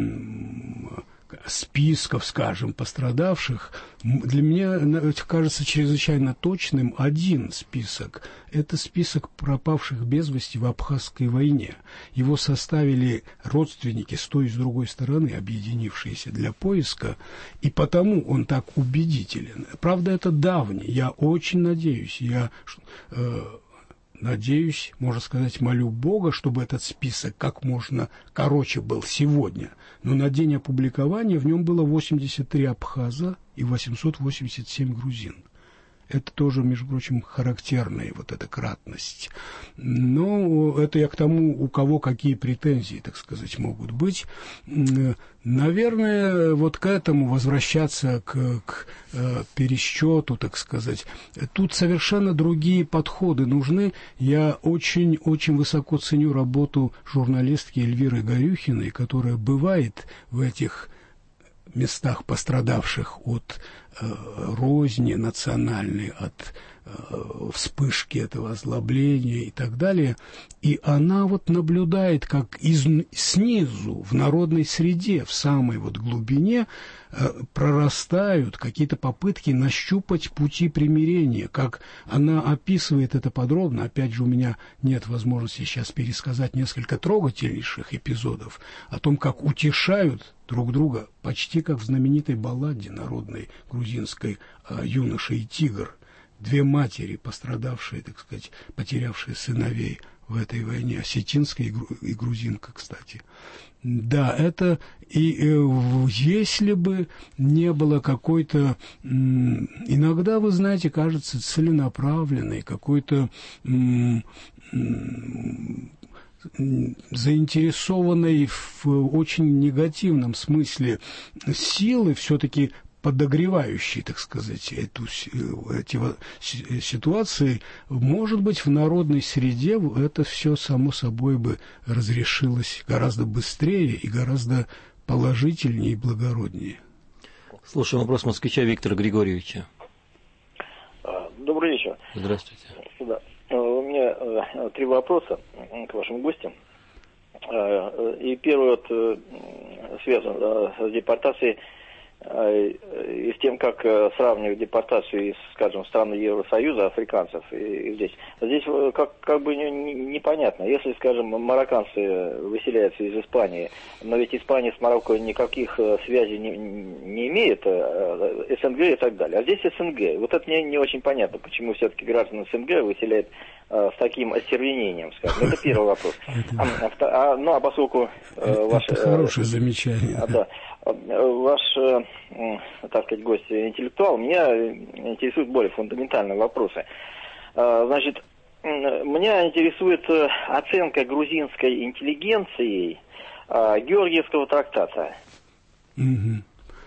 Speaker 3: м, списков, скажем, пострадавших. Для меня кажется чрезвычайно точным один список. Это список пропавших без вести в Абхазской войне. Его составили родственники с той и с другой стороны, объединившиеся для поиска, и потому он так убедителен. Правда, это давний. Я очень надеюсь, я... Э, Надеюсь, можно сказать, молю Бога, чтобы этот список как можно короче был сегодня. Но на день опубликования в нем было восемьдесят три абхаза и восемьсот восемьдесят семь грузин. Это тоже, между прочим, характерная вот эта кратность. Но это я к тому, у кого какие претензии, так сказать, могут быть. Наверное, вот к этому возвращаться, к, к э, пересчету, так сказать. Тут совершенно другие подходы нужны. Я очень-очень высоко ценю работу журналистки Эльвиры Горюхиной, которая бывает в этих местах, пострадавших от э, розни национальной, от э, вспышки этого озлобления и так далее. И она вот наблюдает, как из, снизу, в народной среде, в самой вот глубине, э, прорастают какие-то попытки нащупать пути примирения. Как она описывает это подробно. Опять же, у меня нет возможности сейчас пересказать несколько трогательнейших эпизодов о том, как утешают друг друга, почти как в знаменитой балладе народной грузинской «Юноша и тигр». Две матери, пострадавшие, так сказать, потерявшие сыновей в этой войне, осетинская и, гру, и грузинка, кстати. Да, это и э, если бы не было какой-то, м, иногда, вы знаете, кажется целенаправленной, какой-то м, м, заинтересованной в очень негативном смысле силы, все-таки подогревающей, так сказать, эту, эти ситуации, может быть, в народной среде это все само собой бы разрешилось гораздо быстрее и гораздо положительнее и благороднее.
Speaker 2: Слушаем вопрос москвича Виктора Григорьевича.
Speaker 16: Добрый вечер.
Speaker 2: Здравствуйте.
Speaker 16: Да. У меня э, три вопроса к вашим гостям. Э, и первый вот, э, связан э, с депортацией э, и с тем, как э, сравнивать депортацию из, скажем, стран Евросоюза, африканцев и, и здесь. Здесь э, как, как бы не, не, непонятно. Если, скажем, марокканцы выселяются из Испании, но ведь Испания с Марокко никаких э, связей не, не имеет, э, СНГ и так далее. А здесь СНГ. Вот это мне не очень понятно, почему все-таки граждан СНГ выселяют с таким остервенением, скажем. Это первый вопрос. А, а, ну, а поскольку э, ваш...
Speaker 3: Это хорошее э, замечание.
Speaker 16: А, да. Ваш, э, так сказать, гость интеллектуал, меня интересуют более фундаментальные вопросы. Э, значит, меня интересует оценка грузинской интеллигенции э, Георгиевского трактата.
Speaker 3: Угу.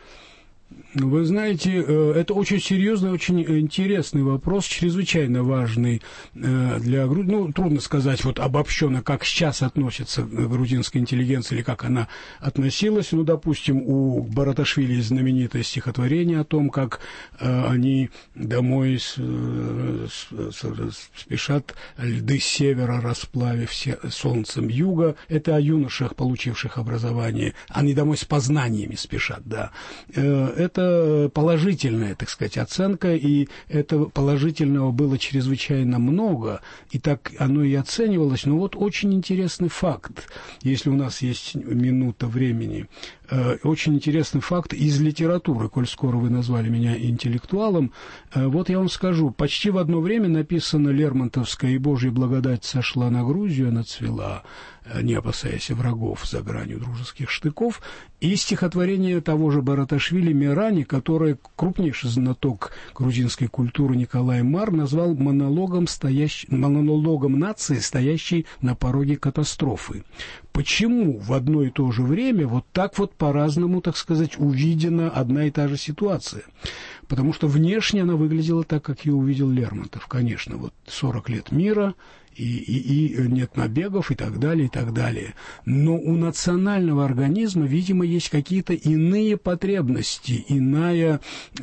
Speaker 3: Вы знаете, это очень серьезный, очень интересный вопрос, чрезвычайно важный для Грузии. Ну, трудно сказать вот обобщенно, как сейчас относится грузинская интеллигенция или как она относилась. Ну, допустим, у Бараташвили есть знаменитое стихотворение о том, как они домой с, с, с, спешат льды севера, расплавив солнцем юга. Это о юношах, получивших образование. Они домой с познаниями спешат, да. Это положительная, так сказать, оценка, и этого положительного было чрезвычайно много, и так оно и оценивалось. Но вот очень интересный факт, если у нас есть минута времени. очень интересный факт из литературы, коль скоро вы назвали меня интеллектуалом. Вот я вам скажу, почти в одно время написано Лермонтовское «И Божья благодать сошла на Грузию, она цвела, не опасаясь врагов за гранью дружеских штыков», и стихотворение того же Бараташвили «Мирани», которое крупнейший знаток грузинской культуры Николай Мар назвал монологом, стоящ... монологом нации, стоящей на пороге катастрофы. Почему в одно и то же время вот так вот по-разному, так сказать, увидена одна и та же ситуация? Потому что внешне она выглядела так, как ее увидел Лермонтов. Конечно, вот сорок лет мира, и, и, и нет набегов, и так далее, и так далее. Но у национального организма, видимо, есть какие-то иные потребности, иная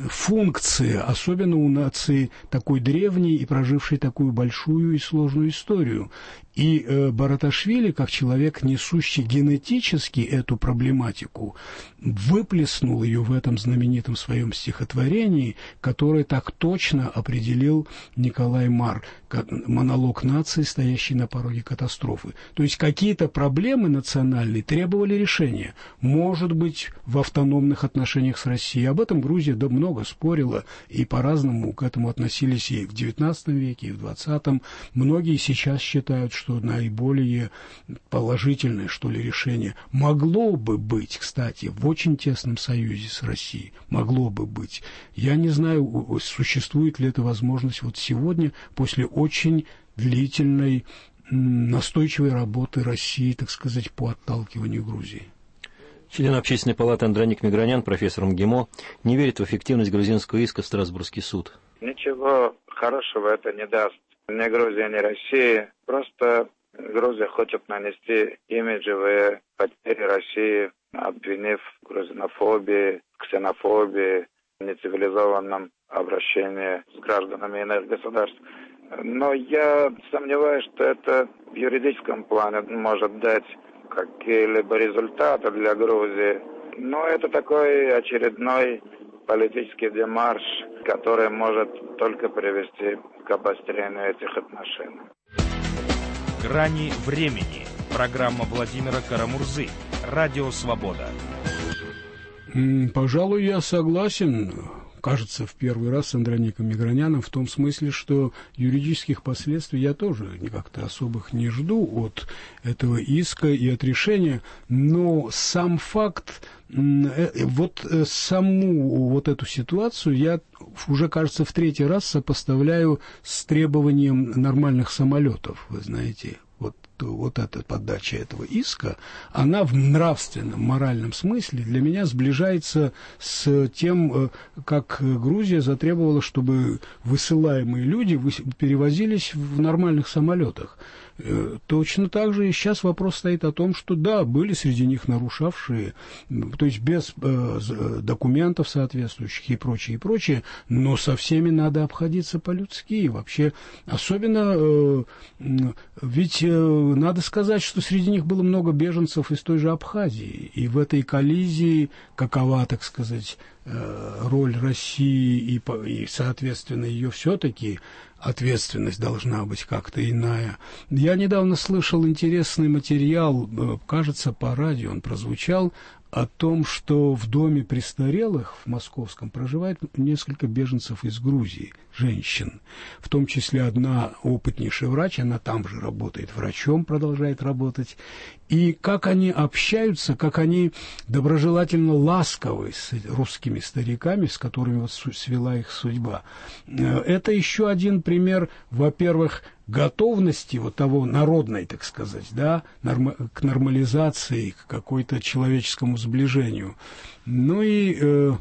Speaker 3: функция, особенно у нации такой древней и прожившей такую большую и сложную историю. И э, Бараташвили, как человек, несущий генетически эту проблематику, выплеснул ее в этом знаменитом своем стихотворении, которое так точно определил Николай Мар, как монолог нации, стоящей на пороге катастрофы. То есть какие-то проблемы национальные требовали решения. Может быть, в автономных отношениях с Россией. Об этом Грузия да, много спорила, и по-разному к этому относились и в девятнадцатом веке, и в двадцатом. Многие сейчас считают, что наиболее положительное, что ли, решение могло бы быть, кстати, в очень тесном союзе с Россией. Могло бы быть. Я не знаю, существует ли эта возможность вот сегодня, после очень длительной, настойчивой работы России, так сказать, по отталкиванию Грузии.
Speaker 2: Член Общественной палаты Андроник Мигранян, профессор МГИМО, не верит в эффективность грузинского иска в Страсбургский суд.
Speaker 17: Ничего хорошего это не даст ни Грузии, ни России. Просто Грузия хочет нанести имиджевые потери России, обвинив в грузинофобии, ксенофобии, нецивилизованном обращении с гражданами иных государств. Но я сомневаюсь, что это в юридическом плане может дать какие-либо результаты для Грузии. Но это такой очередной политический демарш, который может только привести к обострению этих отношений.
Speaker 1: «Грани времени». Программа Владимира Карамурзы. Радио «Свобода».
Speaker 3: Пожалуй, я согласен, кажется, в первый раз с Андроником Миграняном, в том смысле, что юридических последствий я тоже как-то особых не жду от этого иска и от решения, но сам факт, вот саму вот эту ситуацию я уже, кажется, в третий раз сопоставляю с требованием нормальных самолетов, вы знаете. Вот, вот эта подача этого иска, она в нравственном, моральном смысле для меня сближается с тем, как Грузия затребовала, чтобы высылаемые люди перевозились в нормальных самолетах. Точно так же и сейчас вопрос стоит о том, что да, были среди них нарушавшие, то есть без э, документов соответствующих и прочее, и прочее, но со всеми надо обходиться по-людски. Вообще, особенно, э, ведь э, надо сказать, что среди них было много беженцев из той же Абхазии, и в этой коллизии какова, так сказать, э, роль России, и, и соответственно, ее все-таки ответственность должна быть как-то иная. Я недавно слышал интересный материал, кажется, по радио он прозвучал, о том, что в доме престарелых в Московском проживает несколько беженцев из Грузии, женщин. В том числе одна опытнейшая врач, она там же работает врачом, продолжает работать. И как они общаются, как они доброжелательно ласковы с русскими стариками, с которыми вот свела их судьба. Это еще один пример, во-первых, готовности вот того народной, так сказать, да, норм, к нормализации, к какой-то человеческому сближению. Ну и, э,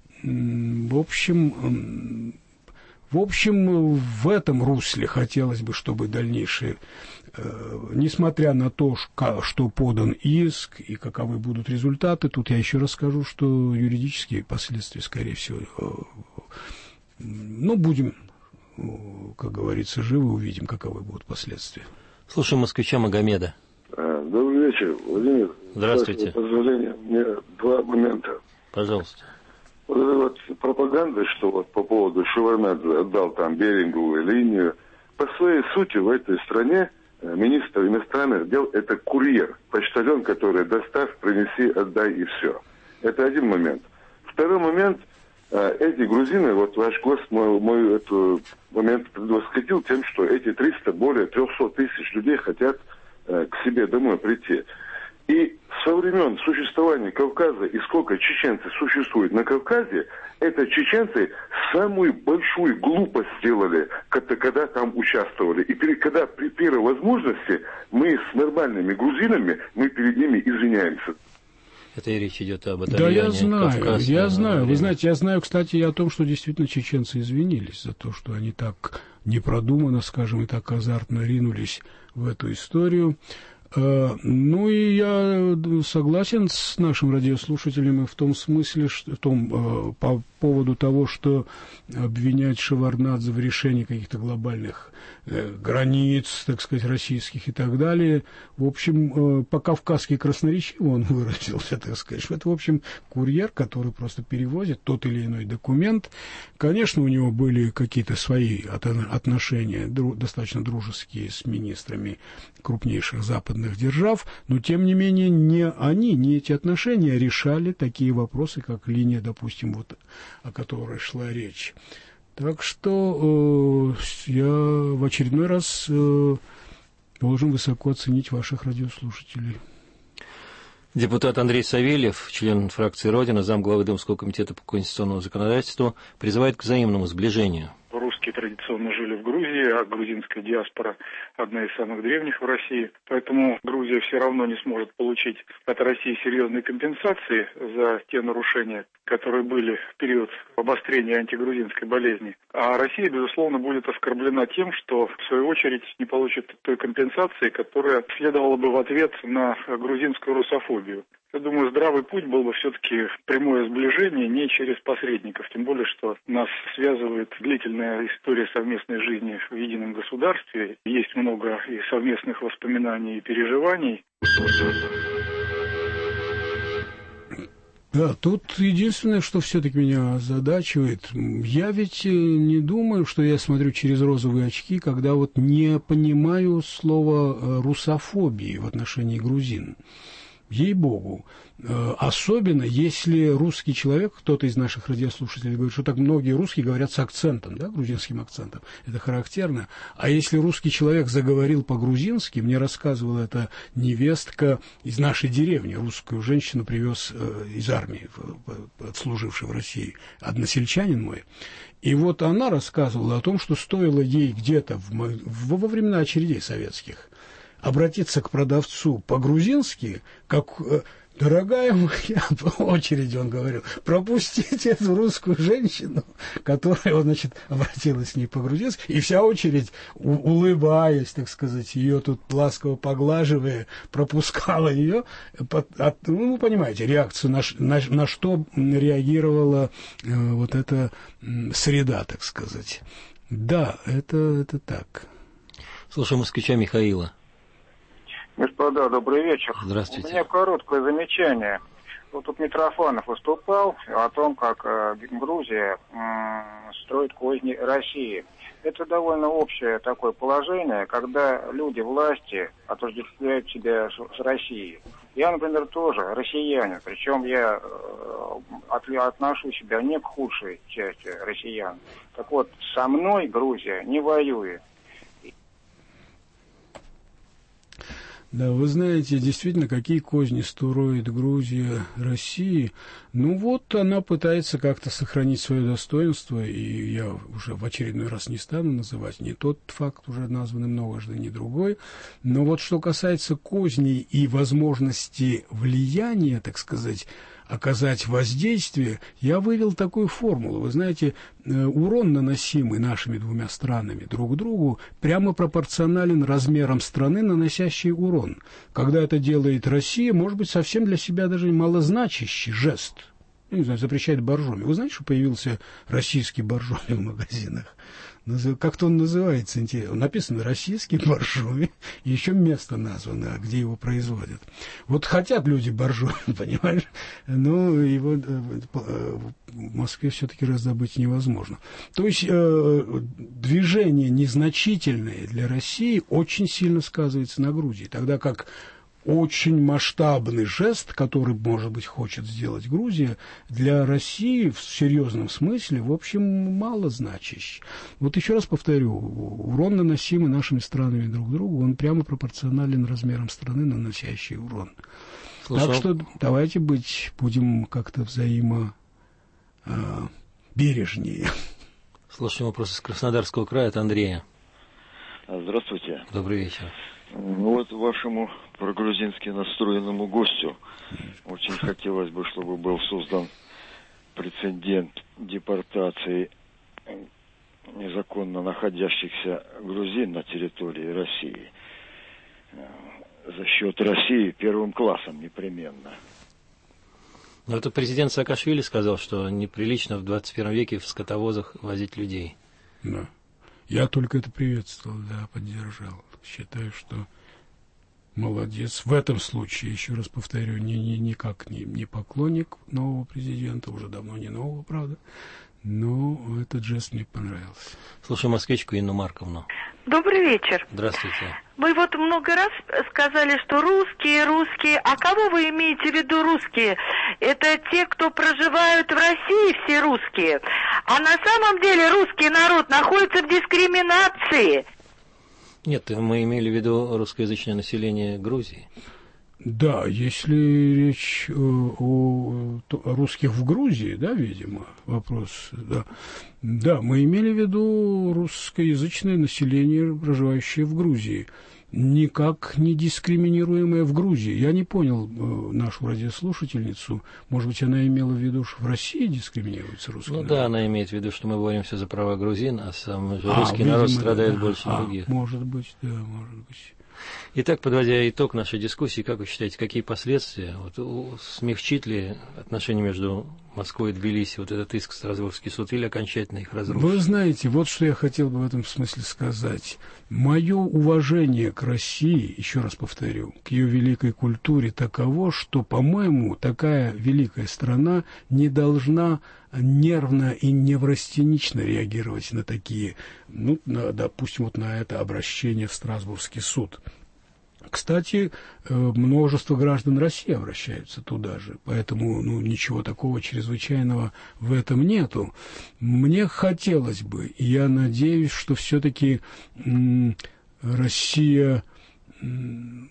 Speaker 3: в общем, в общем, в этом русле хотелось бы, чтобы дальнейшие, э, несмотря на то, что подан иск и каковы будут результаты, тут я еще раз скажу, что юридические последствия, скорее всего, э, ну, будем, как говорится, живы, увидим, каковы будут последствия.
Speaker 2: Слушаем москвича Магомеда.
Speaker 18: Добрый вечер, Владимир.
Speaker 2: Здравствуйте.
Speaker 18: Позволение, мне два момента.
Speaker 2: Пожалуйста.
Speaker 18: Вот эта вот пропаганда, что вот по поводу Шеварнадзе отдал там Беринговую линию, по своей сути в этой стране министр иностранных дел это курьер, почтальон, который доставь, принеси, отдай и все. Это один момент. Второй момент, эти грузины, вот ваш гость мой, мой этот момент предвосхитил тем, что эти триста, более трехсот тысяч людей хотят к себе домой прийти. И со времен существования Кавказа и сколько чеченцев существует на Кавказе, это чеченцы самую большую глупость сделали, когда, когда там участвовали. И перед, когда при первой возможности мы с нормальными грузинами, мы перед ними извиняемся.
Speaker 2: Это и речь идет об
Speaker 3: Да, я знаю, я знаю. Вы знаете, я знаю, кстати, и о том, что действительно чеченцы извинились за то, что они так непродуманно, скажем, и так азартно ринулись в эту историю. Ну и я согласен с нашим радиослушателем в том смысле, что, в том, по поводу того, что обвинять Шеварднадзе в решении каких-то глобальных границ, так сказать, российских и так далее, в общем, по-кавказски красноречиво он выразился, так сказать, что это, в общем, курьер, который просто перевозит тот или иной документ. Конечно, у него были какие-то свои отношения, достаточно дружеские, с министрами крупнейших западных держав, но, тем не менее, не они, не эти отношения решали такие вопросы, как линия, допустим, вот, о которой шла речь. Так что э, я в очередной раз э, должен высоко оценить ваших радиослушателей.
Speaker 2: Депутат Андрей Савельев, член фракции «Родина», замглавы Думского комитета по конституционному законодательству, призывает к взаимному сближению.
Speaker 19: Русские традиционно жили в Грузии, а грузинская диаспора одна из самых древних в России. Поэтому Грузия все равно не сможет получить от России серьезные компенсации за те нарушения, которые были в период обострения антигрузинской болезни. А Россия, безусловно, будет оскорблена тем, что, в свою очередь, не получит той компенсации, которая следовала бы в ответ на грузинскую русофобию. Я думаю, здравый путь был бы все-таки прямое сближение, не через посредников. Тем более, что нас связывает длительная история совместной жизни в едином государстве. Есть много и совместных воспоминаний и переживаний.
Speaker 3: Да, тут единственное, что все-таки меня озадачивает, я ведь не думаю, что я смотрю через розовые очки, когда вот не понимаю слова русофобии в отношении грузин. Ей-богу. Особенно, если русский человек, кто-то из наших радиослушателей говорит, что так многие русские говорят с акцентом, да, грузинским акцентом, это характерно. А если русский человек заговорил по-грузински, мне рассказывала эта невестка из нашей деревни, русскую женщину привез из армии, отслуживший в России, односельчанин мой. И вот она рассказывала о том, что стоило ей где-то в, во времена очередей советских обратиться к продавцу по-грузински, как «Дорогая моя», по очереди он говорил, пропустите эту русскую женщину, которая, значит, обратилась к ней по-грузински, и вся очередь, улыбаясь, так сказать, ее тут ласково поглаживая, пропускала ее, ну, вы понимаете, реакцию, на, на, на что реагировала э, вот эта среда, так сказать. Да, это, это так.
Speaker 2: Слушаем москвича Михаила.
Speaker 20: Господа, добрый вечер.
Speaker 2: Здравствуйте.
Speaker 20: У меня короткое замечание. Вот тут Митрофанов выступал о том, как э, Грузия э, строит козни России. Это довольно общее такое положение, когда люди власти отождествляют себя с Россией. Я, например, тоже россиянин, причем я э, отношу себя не к худшей части россиян. Так вот, со мной Грузия не воюет.
Speaker 3: Да, вы знаете, действительно, какие козни строит Грузия России. Ну вот, она пытается как-то сохранить свое достоинство, и я уже в очередной раз не стану называть ни тот факт, уже названный многожды, ни другой. Но вот что касается козней и возможности влияния, так сказать, оказать воздействие, я вывел такую формулу. Вы знаете, урон, наносимый нашими двумя странами друг другу, прямо пропорционален размерам страны, наносящей урон. Когда это делает Россия, может быть, совсем для себя даже малозначащий жест. Я не знаю, запрещает боржоми. Вы знаете, что появился российский боржоми в магазинах? Как-то он называется, интересно. Написано «российский боржоми», и еще место названо, где его производят. Вот хотят люди боржоми, понимаешь? Но его в Москве все-таки раздобыть невозможно. То есть э, движение незначительное для России очень сильно сказывается на Грузии, тогда как очень масштабный жест, который, может быть, хочет сделать Грузия, для России в серьезном смысле, в общем, мало значащий. Вот еще раз повторю, урон, наносимый нашими странами друг другу, он прямо пропорционален размерам страны, наносящей урон. Слушай, так что давайте быть, будем как-то взаимо э, бережнее.
Speaker 2: Слушаем вопрос из Краснодарского края от Андрея.
Speaker 21: Здравствуйте.
Speaker 2: Добрый вечер.
Speaker 21: Ну вот вашему прогрузински настроенному гостю очень хотелось бы, чтобы был создан прецедент депортации незаконно находящихся грузин на территории России за счет России первым классом непременно.
Speaker 2: Но это президент Саакашвили сказал, что неприлично в двадцать первом веке в скотовозах возить людей.
Speaker 3: Да. Я только это приветствовал, да, поддержал. Считаю, что молодец. В этом случае, еще раз повторю, ни, ни, никак не, не поклонник нового президента, уже давно не нового, правда, но этот жест мне понравился.
Speaker 2: Слушай москвичку Инну Марковну.
Speaker 22: Добрый вечер.
Speaker 2: Здравствуйте.
Speaker 22: Вы вот много раз сказали, что русские, русские. А кого вы имеете в виду русские? Это те, кто проживают в России, все русские. А на самом деле русский народ находится в дискриминации.
Speaker 2: Нет, мы имели в виду русскоязычное население Грузии.
Speaker 3: Да, если речь о, о, о русских в Грузии, да, видимо, вопрос, да. Да, мы имели в виду русскоязычное население, проживающее в Грузии, никак не дискриминируемое в Грузии. Я не понял э, нашу радиослушательницу, может быть, она имела в виду, что в России дискриминируется русский
Speaker 2: ну,
Speaker 3: народ?
Speaker 2: Ну да, она имеет в виду, что мы боремся за права грузин, а сам же
Speaker 3: а,
Speaker 2: русский
Speaker 3: видимо,
Speaker 2: народ страдает
Speaker 3: да,
Speaker 2: больше
Speaker 3: а,
Speaker 2: других.
Speaker 3: Может быть, да, может быть.
Speaker 2: Итак, подводя итог нашей дискуссии, как вы считаете, какие последствия, вот, смягчит ли отношения между Москвой и Тбилиси вот этот иск в Страсбургский суд или окончательно их разрушит?
Speaker 3: Вы знаете, вот что я хотел бы в этом смысле сказать. Мое уважение к России, еще раз повторю, к ее великой культуре таково, что, по-моему, такая великая страна не должна нервно и неврастенично реагировать на такие, ну, на, допустим, вот на это обращение в Страсбургский суд. Кстати, множество граждан России обращаются туда же, поэтому ну, ничего такого чрезвычайного в этом нету. Мне хотелось бы, и я надеюсь, что все-таки м- Россия м-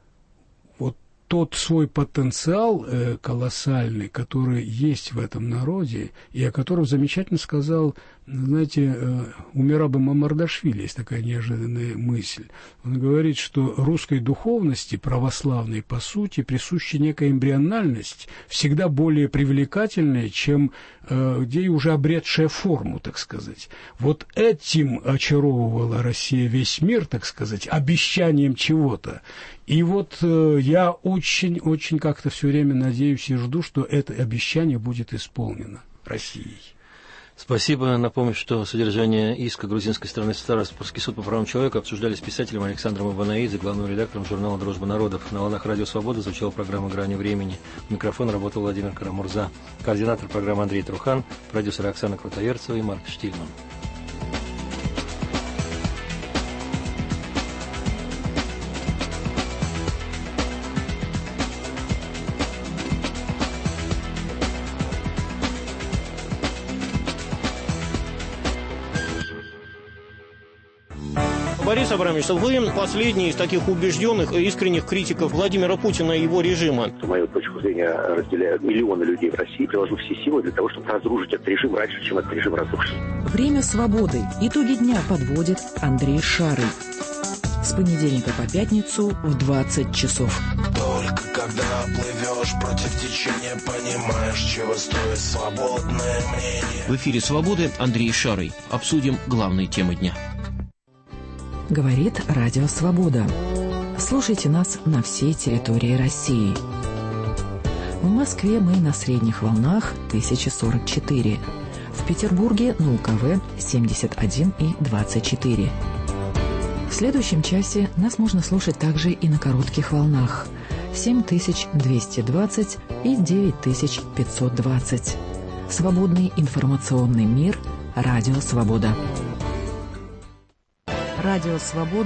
Speaker 3: вот тот свой потенциал э, колоссальный, который есть в этом народе, и о котором замечательно сказал, знаете, э, у Мераба Мамардашвили есть такая неожиданная мысль. Он говорит, что русской духовности, православной по сути, присуща некая эмбриональность, всегда более привлекательная, чем э, где уже обретшая форму, так сказать. Вот этим очаровывала Россия весь мир, так сказать, обещанием чего-то. И вот э, я очень-очень как-то все время надеюсь и жду, что это обещание будет исполнено Россией.
Speaker 2: Спасибо. Напомню, что содержание иска грузинской стороны Страсбургский суд по правам человека обсуждали с писателем Александром Иванаидзе, главным редактором журнала «Дружба народов». На волнах Радио Свобода звучала программа «Грани времени». У микрофона работал Владимир Карамурза. Координатор программы Андрей Трухан, продюсеры Оксана Крутоерцева и Марк Штильман.
Speaker 23: Борис Абрамович, вы последний из таких убежденных и искренних критиков Владимира Путина и его режима.
Speaker 24: С мою точку зрения разделяют миллионы людей в России. Приложу все силы для того, чтобы разрушить этот режим раньше, чем этот режим разрушится.
Speaker 25: Время свободы. Итоги дня подводит Андрей Шарый. С понедельника по пятницу в двадцать часов.
Speaker 26: Только когда плывешь против течения, понимаешь, чего стоит свободное мнение.
Speaker 27: В эфире «Свободы» Андрей Шарый. Обсудим главные темы дня.
Speaker 25: Говорит Радио Свобода. Слушайте нас на всей территории России. В Москве мы на средних волнах тысяча сорок четыре. В Петербурге на УКВ семьдесят один и двадцать четыре. В следующем часе нас можно слушать также и на коротких волнах семь тысяч двести двадцать и девять тысяч пятьсот двадцать. Свободный информационный мир. Радио Свобода. Радио Свобода.